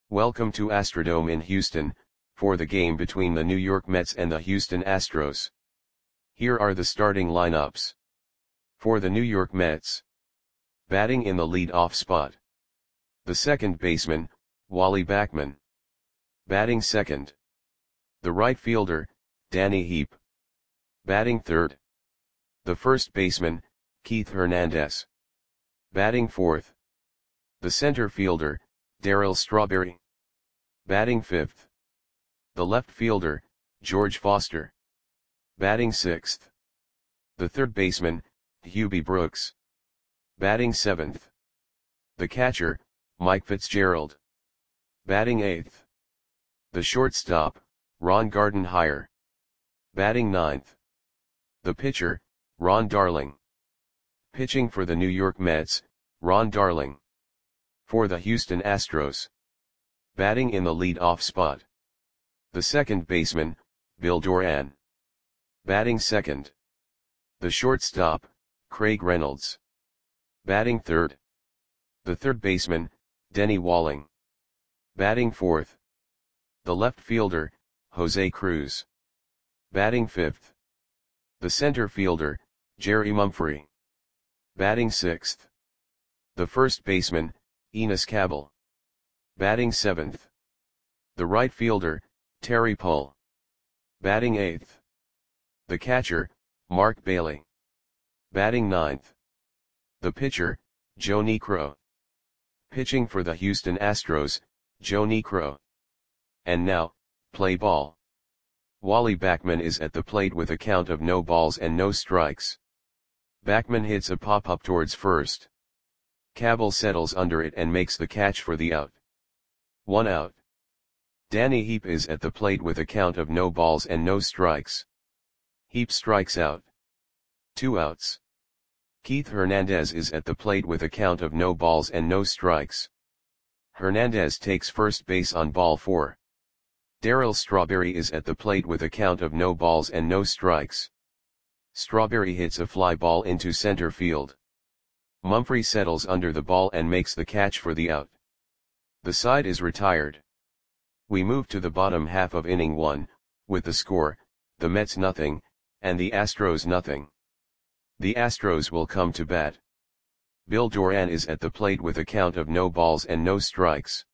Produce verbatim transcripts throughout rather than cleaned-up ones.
Welcome to Astrodome in Houston, for the game between the New York Mets and the Houston Astros. Here are the starting lineups. For the New York Mets. Batting in the lead-off spot. The second baseman, Wally Backman. Batting second. The right fielder, Danny Heep. Batting third. The first baseman, Keith Hernandez. Batting fourth. The center fielder, Darryl Strawberry. Batting fifth. The left fielder, George Foster. Batting sixth. The third baseman, Hubie Brooks. Batting seventh. The catcher, Mike Fitzgerald. Batting eighth. The shortstop, Ron Gardenhire. Batting ninth. The pitcher, Ron Darling. Pitching for the New York Mets, Ron Darling. For the Houston Astros. Batting in the lead-off spot. The second baseman, Bill Doran. Batting second. The shortstop, Craig Reynolds. Batting third. The third baseman, Denny Walling. Batting fourth. The left fielder, Jose Cruz. Batting fifth. The center fielder, Jerry Mumphrey. Batting sixth. The first baseman, Enos Cabell. Batting seventh. The right fielder, Terry Pull. Batting eighth. The catcher, Mark Bailey. Batting ninth. The pitcher, Joe Niekro. Pitching for the Houston Astros, Joe Niekro. And now, play ball. Wally Backman is at the plate with a count of no balls and no strikes. Backman hits a pop-up towards first. Cabell settles under it and makes the catch for the out. One out. Danny Heep is at the plate with a count of no balls and no strikes. Heep strikes out. Two outs. Keith Hernandez is at the plate with a count of no balls and no strikes. Hernandez takes first base on ball four. Darryl Strawberry is at the plate with a count of no balls and no strikes. Strawberry hits a fly ball into center field. Mumphrey settles under the ball and makes the catch for the out. The side is retired. We move to the bottom half of inning one, with the score, the Mets nothing, and the Astros nothing. The Astros will come to bat. Bill Doran is at the plate with a count of no balls and no strikes.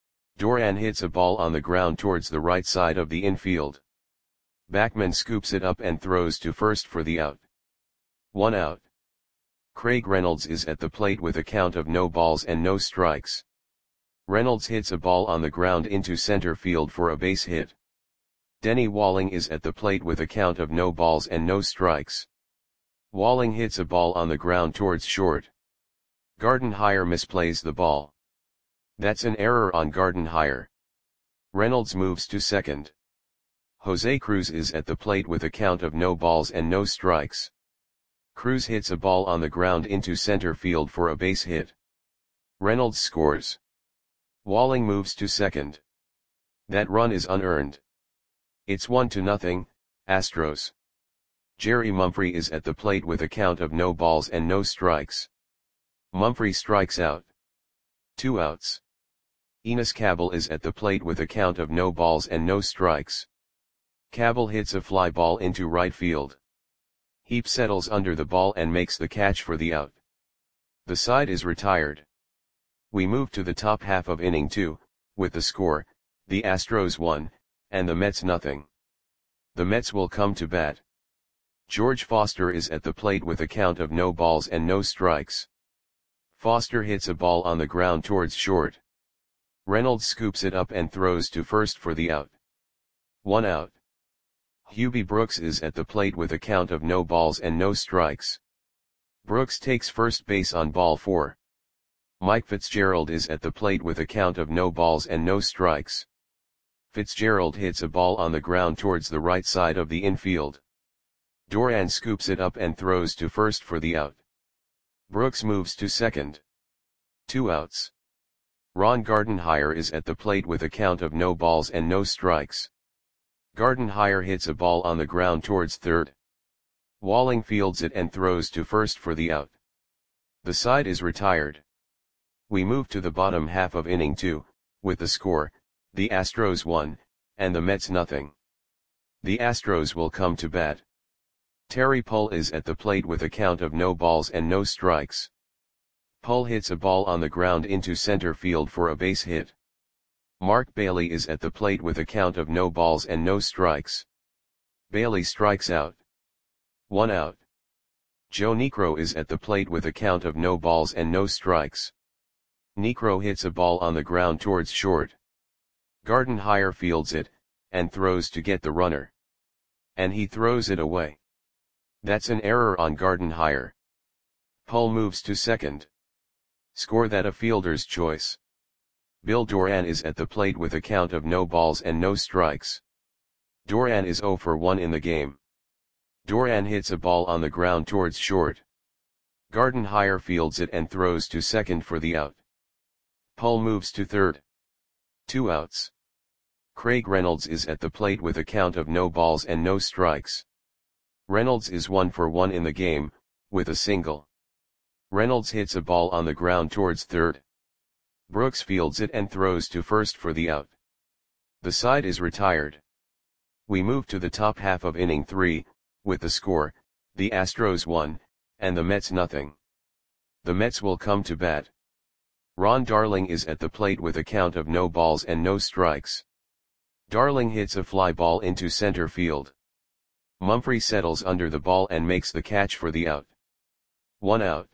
Doran hits a ball on the ground towards the right side of the infield. Backman scoops it up and throws to first for the out. One out. Craig Reynolds is at the plate with a count of no balls and no strikes. Reynolds hits a ball on the ground into center field for a base hit. Denny Walling is at the plate with a count of no balls and no strikes. Walling hits a ball on the ground towards short. Gardenhire misplays the ball. That's an error on Gardenhire. Reynolds moves to second. Jose Cruz is at the plate with a count of no balls and no strikes. Cruz hits a ball on the ground into center field for a base hit. Reynolds scores. Walling moves to second. That run is unearned. It's one to nothing, Astros. Jerry Mumphrey is at the plate with a count of no balls and no strikes. Mumphrey strikes out. Two outs. Enos Cabell is at the plate with a count of no balls and no strikes. Cabell hits a fly ball into right field. Heep settles under the ball and makes the catch for the out. The side is retired. We move to the top half of inning two, with the score, the Astros one, and the Mets nothing. The Mets will come to bat. George Foster is at the plate with a count of no balls and no strikes. Foster hits a ball on the ground towards short. Reynolds scoops it up and throws to first for the out. One out. Hubie Brooks is at the plate with a count of no balls and no strikes. Brooks takes first base on ball four. Mike Fitzgerald is at the plate with a count of no balls and no strikes. Fitzgerald hits a ball on the ground towards the right side of the infield. Doran scoops it up and throws to first for the out. Brooks moves to second. Two outs. Ron Gardenhire is at the plate with a count of no balls and no strikes. Gardenhire hits a ball on the ground towards third. Walling fields it and throws to first for the out. The side is retired. We move to the bottom half of inning two, With the score, the Astros one, and the Mets nothing. The Astros will come to bat. Terry Pull is at the plate with a count of no balls and no strikes. Pull hits a ball on the ground into center field for a base hit. Mark Bailey is at the plate with a count of no balls and no strikes. Bailey strikes out. One out. Joe Niekro is at the plate with a count of no balls and no strikes. Niekro hits a ball on the ground towards short. Gardenhire fields it, and throws to get the runner. And he throws it away. That's an error on Gardenhire. Pull moves to second. Score that a fielder's choice. Bill Doran is at the plate with a count of no balls and no strikes. Doran is zero for one in the game. Doran hits a ball on the ground towards short. Gardenhire fields it and throws to second for the out. Pull moves to third. Two outs. Craig Reynolds is at the plate with a count of no balls and no strikes. Reynolds is one for one in the game, with a single. Reynolds hits a ball on the ground towards third. Brooks fields it and throws to first for the out. The side is retired. We move to the top half of inning three, with the score, the Astros one, and the Mets nothing. The Mets will come to bat. Ron Darling is at the plate with a count of no balls and no strikes. Darling hits a fly ball into center field. Mumphrey settles under the ball and makes the catch for the out. One out.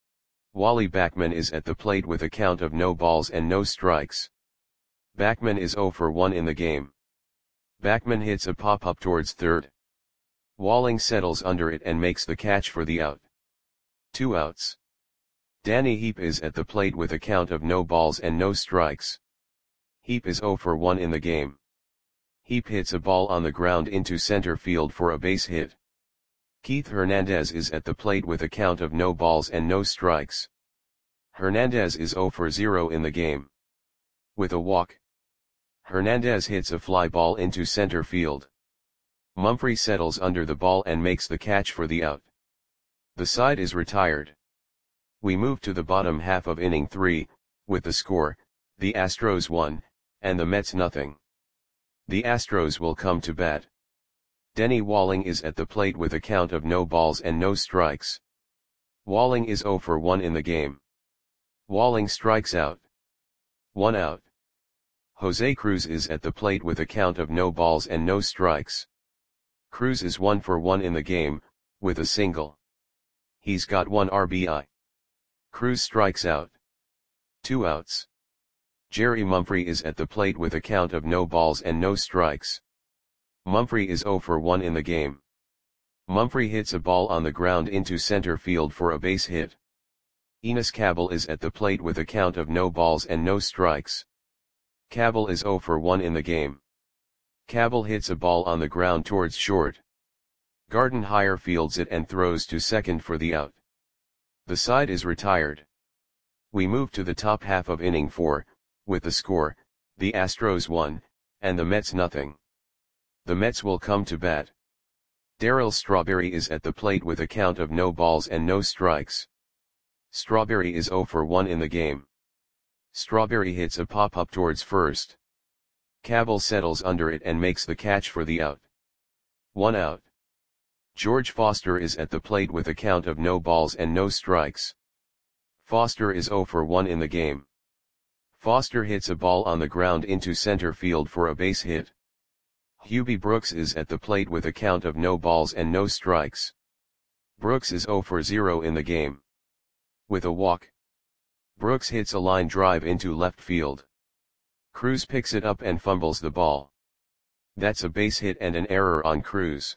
Wally Backman is at the plate with a count of no balls and no strikes. Backman is zero for one in the game. Backman hits a pop-up towards third. Walling settles under it and makes the catch for the out. Two outs. Danny Heap is at the plate with a count of no balls and no strikes. Heap is zero for one in the game. Heap hits a ball on the ground into center field for a base hit. Keith Hernandez is at the plate with a count of no balls and no strikes. Hernandez is zero for zero in the game. With a walk. Hernandez hits a fly ball into center field. Mumphrey settles under the ball and makes the catch for the out. The side is retired. We move to the bottom half of inning three, with the score, the Astros one, and the Mets nothing. The Astros will come to bat. Denny Walling is at the plate with a count of no balls and no strikes. Walling is zero for one in the game. Walling strikes out. One out. Jose Cruz is at the plate with a count of no balls and no strikes. Cruz is one for one in the game, with a single. He's got one R B I. Cruz strikes out. Two outs. Jerry Mumphrey is at the plate with a count of no balls and no strikes. Mumphrey is zero for one in the game. Mumphrey hits a ball on the ground into center field for a base hit. Enos Cabell is at the plate with a count of no balls and no strikes. Cabell is zero for one in the game. Cabell hits a ball on the ground towards short. Gardenhire fields it and throws to second for the out. The side is retired. We move to the top half of inning four, with the score, the Astros one, and the Mets nothing. The Mets will come to bat. Darryl Strawberry is at the plate with a count of no balls and no strikes. Strawberry is zero for one in the game. Strawberry hits a pop-up towards first. Cabell settles under it and makes the catch for the out. One out. George Foster is at the plate with a count of no balls and no strikes. Foster is zero for one in the game. Foster hits a ball on the ground into center field for a base hit. Hubie Brooks is at the plate with a count of no balls and no strikes. Brooks is zero for zero in the game. With a walk. Brooks hits a line drive into left field. Cruz picks it up and fumbles the ball. That's a base hit and an error on Cruz.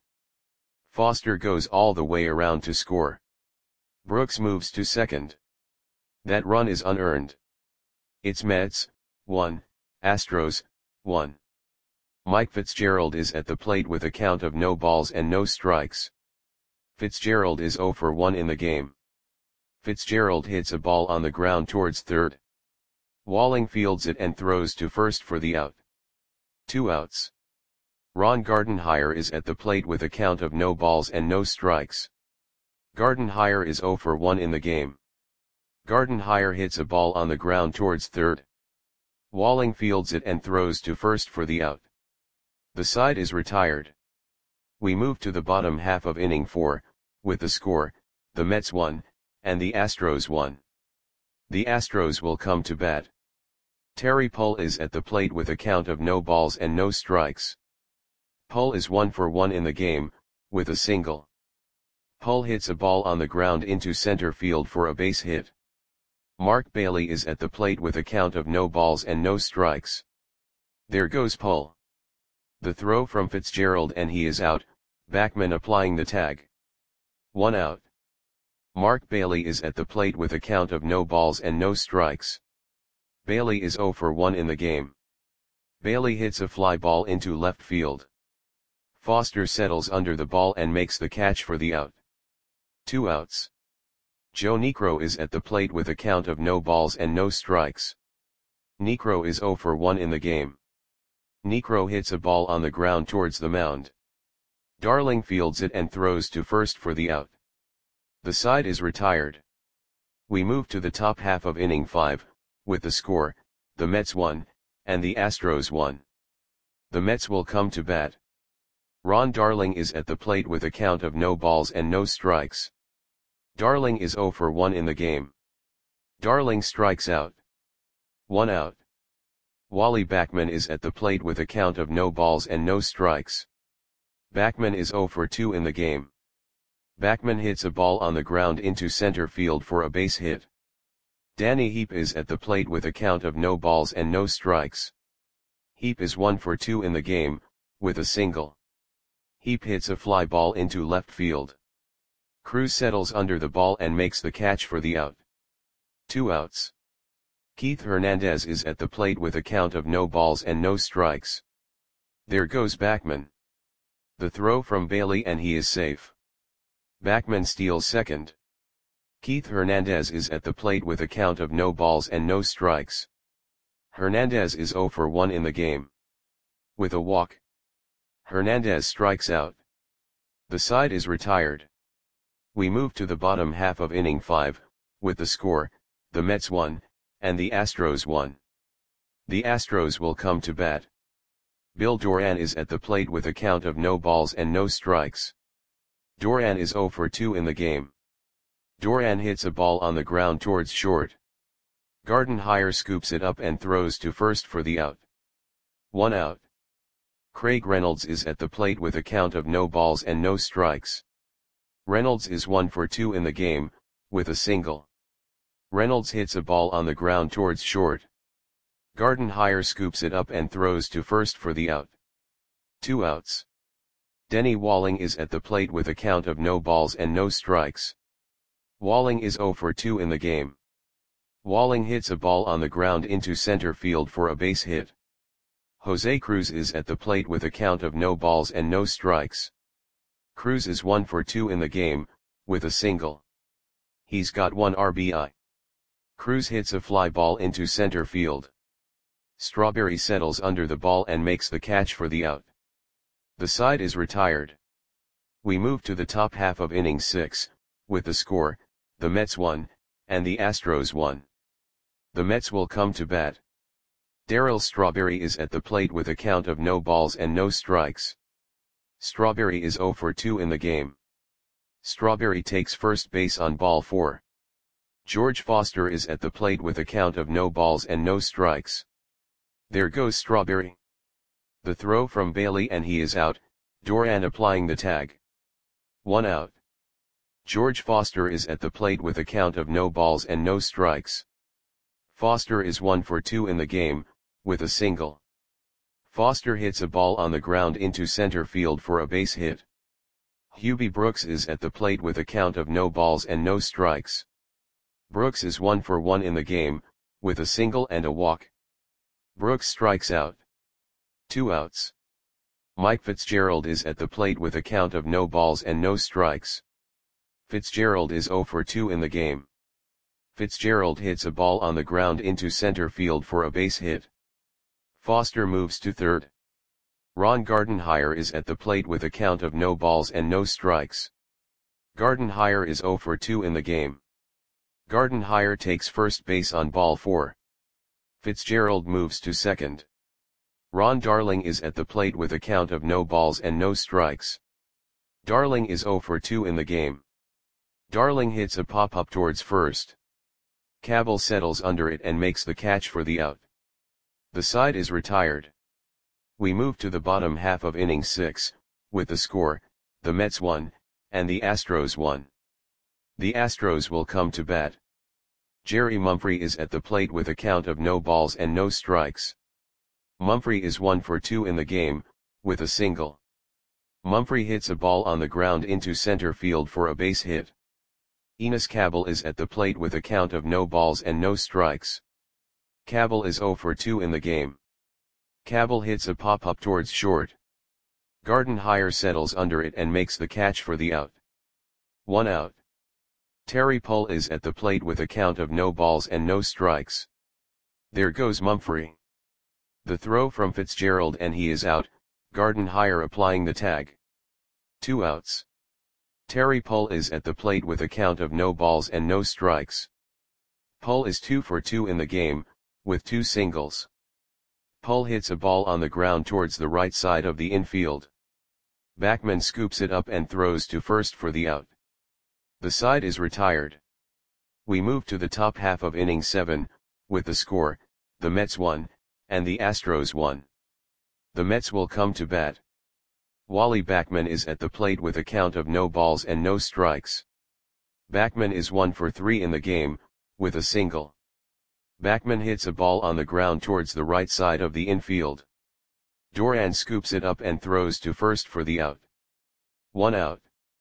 Foster goes all the way around to score. Brooks moves to second. That run is unearned. It's Mets, one, Astros, one. Mike Fitzgerald is at the plate with a count of no balls and no strikes. Fitzgerald is zero for one in the game. Fitzgerald hits a ball on the ground towards third. Walling fields it and throws to first for the out. Two outs. Ron Gardenhire is at the plate with a count of no balls and no strikes. Gardenhire is zero for one in the game. Gardenhire hits a ball on the ground towards third. Walling fields it and throws to first for the out. The side is retired. We move to the bottom half of inning four, with the score, the Mets one, and the Astros one. The Astros will come to bat. Terry Pull is at the plate with a count of no balls and no strikes. Pull is one for one in the game, with a single. Pull hits a ball on the ground into center field for a base hit. Mark Bailey is at the plate with a count of no balls and no strikes. There goes Pull. The throw from Fitzgerald and he is out, Backman applying the tag. One out. Mark Bailey is at the plate with a count of no balls and no strikes. Bailey is zero for one in the game. Bailey hits a fly ball into left field. Foster settles under the ball and makes the catch for the out. Two outs. Joe Niekro is at the plate with a count of no balls and no strikes. Niekro is zero for one in the game. Niekro hits a ball on the ground towards the mound. Darling fields it and throws to first for the out. The side is retired. We move to the top half of inning five, with the score, the Mets one, and the Astros one. The Mets will come to bat. Ron Darling is at the plate with a count of no balls and no strikes. Darling is zero for one in the game. Darling strikes out. One out. Wally Backman is at the plate with a count of no balls and no strikes. Backman is zero for two in the game. Backman hits a ball on the ground into center field for a base hit. Danny Heap is at the plate with a count of no balls and no strikes. Heap is one for two in the game, with a single. Heap hits a fly ball into left field. Cruz settles under the ball and makes the catch for the out. Two outs. Keith Hernandez is at the plate with a count of no balls and no strikes. There goes Backman. The throw from Bailey and he is safe. Backman steals second. Keith Hernandez is at the plate with a count of no balls and no strikes. Hernandez is zero for one in the game. With a walk, Hernandez strikes out. The side is retired. We move to the bottom half of inning five, with the score, the Mets one, and the Astros one. The Astros will come to bat. Bill Doran is at the plate with a count of no balls and no strikes. Doran is zero for two in the game. Doran hits a ball on the ground towards short. Gardenhire scoops it up and throws to first for the out. One out. Craig Reynolds is at the plate with a count of no balls and no strikes. Reynolds is one for two in the game, with a single. Reynolds hits a ball on the ground towards short. Gardenhire scoops it up and throws to first for the out. Two outs. Denny Walling is at the plate with a count of no balls and no strikes. Walling is zero for two in the game. Walling hits a ball on the ground into center field for a base hit. Jose Cruz is at the plate with a count of no balls and no strikes. Cruz is one for two in the game, with a single. He's got one R B I. Cruz hits a fly ball into center field. Strawberry settles under the ball and makes the catch for the out. The side is retired. We move to the top half of inning six, with the score, the Mets one, and the Astros one. The Mets will come to bat. Darryl Strawberry is at the plate with a count of no balls and no strikes. Strawberry is zero for two in the game. Strawberry takes first base on ball four. George Foster is at the plate with a count of no balls and no strikes. There goes Strawberry. The throw from Bailey and he is out, Doran applying the tag. One out. George Foster is at the plate with a count of no balls and no strikes. Foster is one for two in the game, with a single. Foster hits a ball on the ground into center field for a base hit. Hubie Brooks is at the plate with a count of no balls and no strikes. Brooks is one for one in the game, with a single and a walk. Brooks strikes out. Two outs. Mike Fitzgerald is at the plate with a count of no balls and no strikes. Fitzgerald is zero for two in the game. Fitzgerald hits a ball on the ground into center field for a base hit. Foster moves to third. Ron Gardenhire is at the plate with a count of no balls and no strikes. Gardenhire is zero for two in the game. Gardenhire takes first base on ball four. Fitzgerald moves to second. Ron Darling is at the plate with a count of no balls and no strikes. Darling is zero for two in the game. Darling hits a pop-up towards first. Cabell settles under it and makes the catch for the out. The side is retired. We move to the bottom half of inning six, with the score, the Mets won, and the Astros won. The Astros will come to bat. Jerry Mumphrey is at the plate with a count of no balls and no strikes. Mumphrey is one for two in the game, with a single. Mumphrey hits a ball on the ground into center field for a base hit. Enos Cabell is at the plate with a count of no balls and no strikes. Cabell is zero for two in the game. Cabell hits a pop-up towards short. Gardenhire settles under it and makes the catch for the out. One out. Terry Pull is at the plate with a count of no balls and no strikes. There goes Mumphrey. The throw from Fitzgerald and he is out, Gardenhire applying the tag. Two outs. Terry Pull is at the plate with a count of no balls and no strikes. Pull is two for two in the game, with two singles. Pull hits a ball on the ground towards the right side of the infield. Backman scoops it up and throws to first for the out. The side is retired. We move to the top half of inning seven, with the score, the Mets won, and the Astros won. The Mets will come to bat. Wally Backman is at the plate with a count of no balls and no strikes. Backman is one for three in the game, with a single. Backman hits a ball on the ground towards the right side of the infield. Doran scoops it up and throws to first for the out. One out.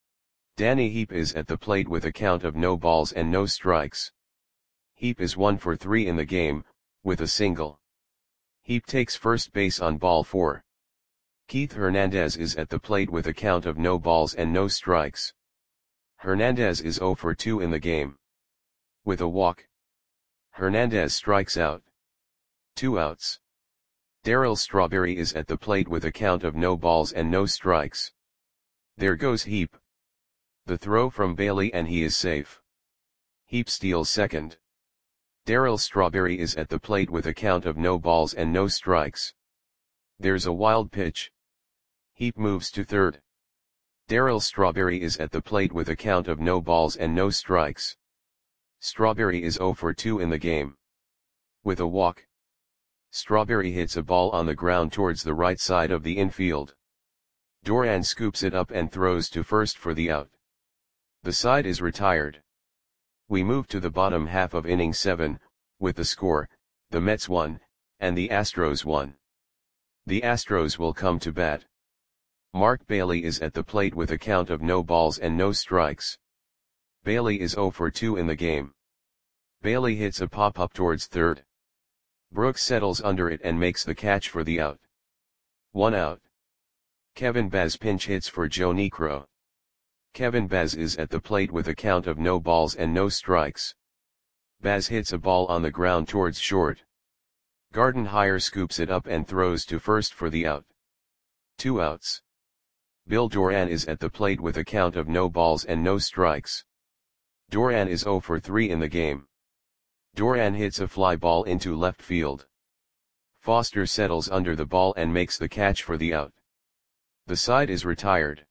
Danny Heap is at the plate with a count of no balls and no strikes. Heap is one for three in the game, with a single. Heap takes first base on ball four. Keith Hernandez is at the plate with a count of no balls and no strikes. Hernandez is zero for two in the game. With a walk, Hernandez strikes out. Two outs. Darryl Strawberry is at the plate with a count of no balls and no strikes. There goes Heap. The throw from Bailey and he is safe. Heap steals second. Darryl Strawberry is at the plate with a count of no balls and no strikes. There's a wild pitch. Heap moves to third. Darryl Strawberry is at the plate with a count of no balls and no strikes. Strawberry is zero for two in the game. With a walk, Strawberry hits a ball on the ground towards the right side of the infield. Doran scoops it up and throws to first for the out. The side is retired. We move to the bottom half of inning seven, with the score, the Mets won, and the Astros won. The Astros will come to bat. Mark Bailey is at the plate with a count of no balls and no strikes. Bailey is zero for two in the game. Bailey hits a pop-up towards third. Brooks settles under it and makes the catch for the out. One out. Kevin Baz pinch hits for Joe Niekro. Kevin Baz is at the plate with a count of no balls and no strikes. Baz hits a ball on the ground towards short. Gardenhire scoops it up and throws to first for the out. Two outs. Bill Doran is at the plate with a count of no balls and no strikes. Doran is zero for three in the game. Doran hits a fly ball into left field. Foster settles under the ball and makes the catch for the out. The side is retired.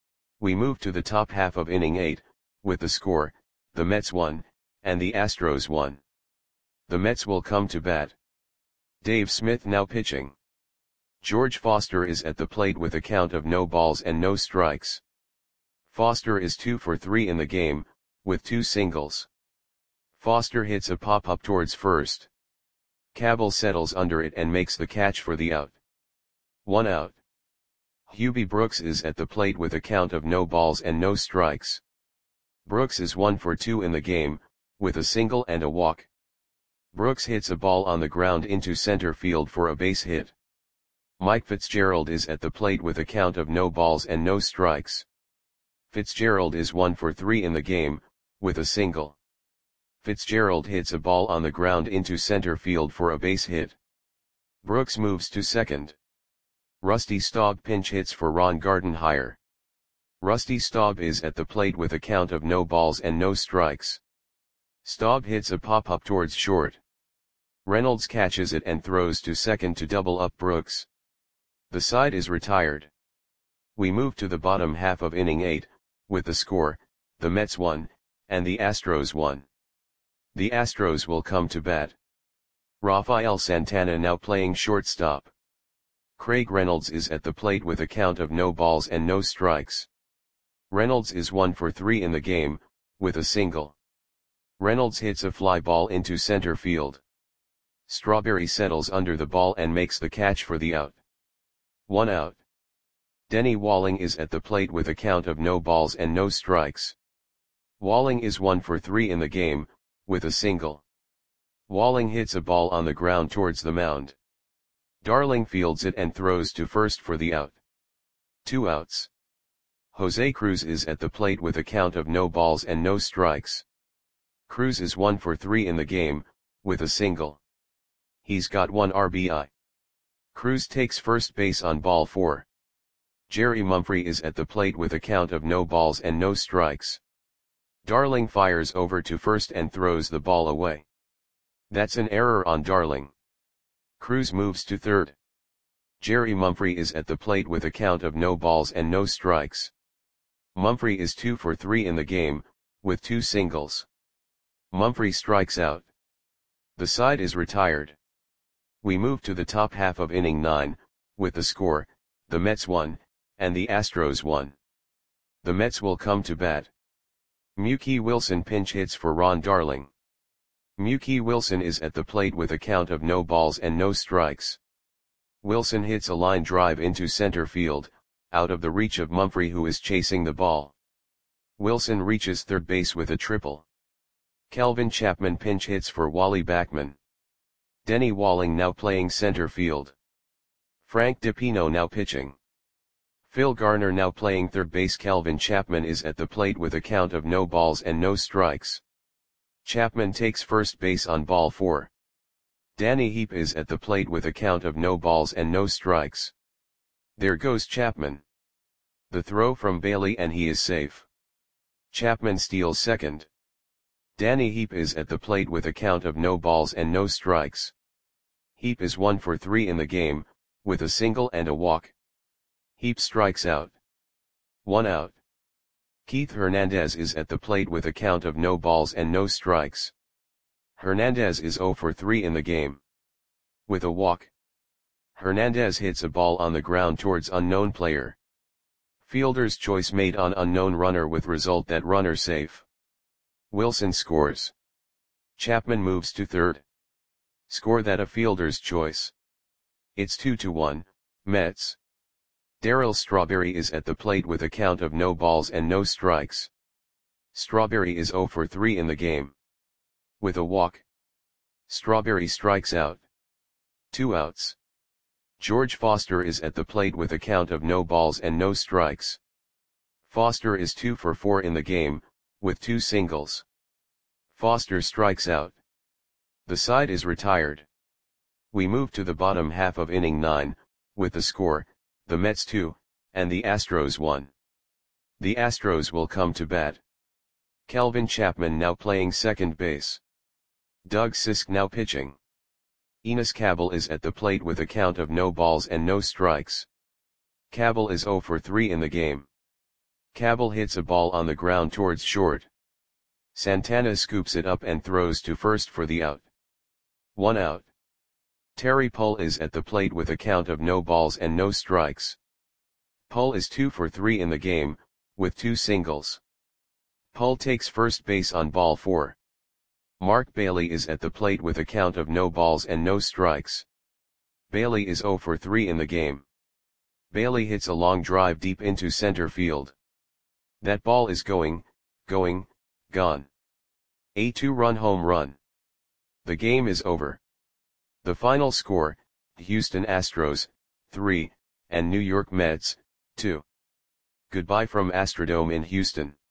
We move to the top half of inning eight, with the score, the Mets won, and the Astros won. The Mets will come to bat. Dave Smith now pitching. George Foster is at the plate with a count of no balls and no strikes. Foster is two for three in the game, with two singles. Foster hits a pop-up towards first. Cabell settles under it and makes the catch for the out. One out. Hubie Brooks is at the plate with a count of no balls and no strikes. Brooks is one for two in the game, with a single and a walk. Brooks hits a ball on the ground into center field for a base hit. Mike Fitzgerald is at the plate with a count of no balls and no strikes. Fitzgerald is one for three in the game, with a single. Fitzgerald hits a ball on the ground into center field for a base hit. Brooks moves to second. Rusty Staub pinch hits for Ron Gardenhire. Rusty Staub is at the plate with a count of no balls and no strikes. Staub hits a pop-up towards short. Reynolds catches it and throws to second to double up Brooks. The side is retired. We move to the bottom half of inning eight, with the score, the Mets one, and the Astros one. The Astros will come to bat. Rafael Santana now playing shortstop. Craig Reynolds is at the plate with a count of no balls and no strikes. Reynolds is one for three in the game, with a single. Reynolds hits a fly ball into center field. Strawberry settles under the ball and makes the catch for the out. One out. Denny Walling is at the plate with a count of no balls and no strikes. Walling is one for three in the game, with a single. Walling hits a ball on the ground towards the mound. Darling fields it and throws to first for the out. Two outs. Jose Cruz is at the plate with a count of no balls and no strikes. Cruz is one for three in the game, with a single. He's got one R B I. Cruz takes first base on ball four. Jerry Mumphrey is at the plate with a count of no balls and no strikes. Darling fires over to first and throws the ball away. That's an error on Darling. Cruz moves to third. Jerry Mumphrey is at the plate with a count of no balls and no strikes. Mumphrey is two for three in the game, with two singles. Mumphrey strikes out. The side is retired. We move to the top half of inning nine, with the score, the Mets one, and the Astros one. The Mets will come to bat. Mookie Wilson pinch hits for Ron Darling. Mookie Wilson is at the plate with a count of no balls and no strikes. Wilson hits a line drive into center field, out of the reach of Mumphrey who is chasing the ball. Wilson reaches third base with a triple. Calvin Chapman pinch hits for Wally Backman. Denny Walling now playing center field. Frank DiPino now pitching. Phil Garner now playing third base. Calvin Chapman is at the plate with a count of no balls and no strikes. Chapman takes first base on ball four. Danny Heap is at the plate with a count of no balls and no strikes. There goes Chapman. The throw from Bailey and he is safe. Chapman steals second. Danny Heap is at the plate with a count of no balls and no strikes. Heap is one for three in the game, with a single and a walk. Heap strikes out. One out. Keith Hernandez is at the plate with a count of no balls and no strikes. Hernandez is zero for three in the game. With a walk. Hernandez hits a ball on the ground towards unknown player. Fielder's choice made on unknown runner with result that runner safe. Wilson scores. Chapman moves to third. Score that a fielder's choice. It's two to one, Mets. Darryl Strawberry is at the plate with a count of no balls and no strikes. Strawberry is zero for three in the game. With a walk. Strawberry strikes out. Two outs. George Foster is at the plate with a count of no balls and no strikes. Foster is two for four in the game, with two singles. Foster strikes out. The side is retired. We move to the bottom half of inning nine, with the score, the Mets two, and the Astros one. The Astros will come to bat. Calvin Chapman now playing second base. Doug Sisk now pitching. Enos Cabell is at the plate with a count of no balls and no strikes. Cabell is zero for three in the game. Cabell hits a ball on the ground towards short. Santana scoops it up and throws to first for the out. One out. Terry Pull is at the plate with a count of no balls and no strikes. Pull is two for three in the game, with two singles. Pull takes first base on ball four. Mark Bailey is at the plate with a count of no balls and no strikes. Bailey is zero for three in the game. Bailey hits a long drive deep into center field. That ball is going, going, gone. A two-run home run. The game is over. The final score, Houston Astros, three, and New York Mets, two. Goodbye from Astrodome in Houston.